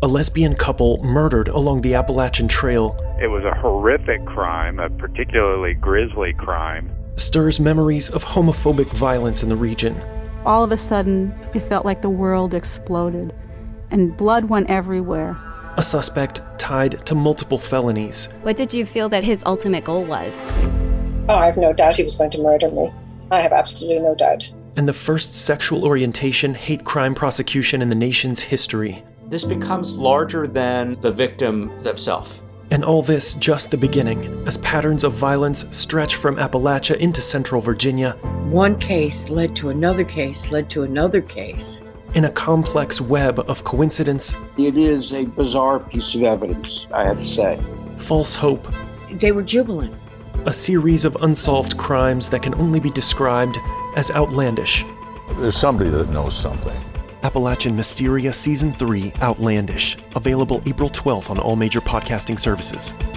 a lesbian couple murdered along the Appalachian Trail. It was a horrific crime, a particularly grisly crime. Stirs memories of homophobic violence in the region. All of a sudden, it felt like the world exploded, and blood went everywhere. A suspect tied to multiple felonies. What did you feel that his ultimate goal was? Oh, I have no doubt he was going to murder me. I have absolutely no doubt. And the first sexual orientation hate crime prosecution in the nation's history. This becomes larger than the victim themselves. And all this just the beginning, as patterns of violence stretch from Appalachia into central Virginia. One case led to another case, led to another case. In a complex web of coincidence. It is a bizarre piece of evidence, I have to say. False hope. They were jubilant. A series of unsolved crimes that can only be described as outlandish. There's somebody that knows something. Appalachian Mysteria Season 3 Outlandish. Available April 12th on all major podcasting services.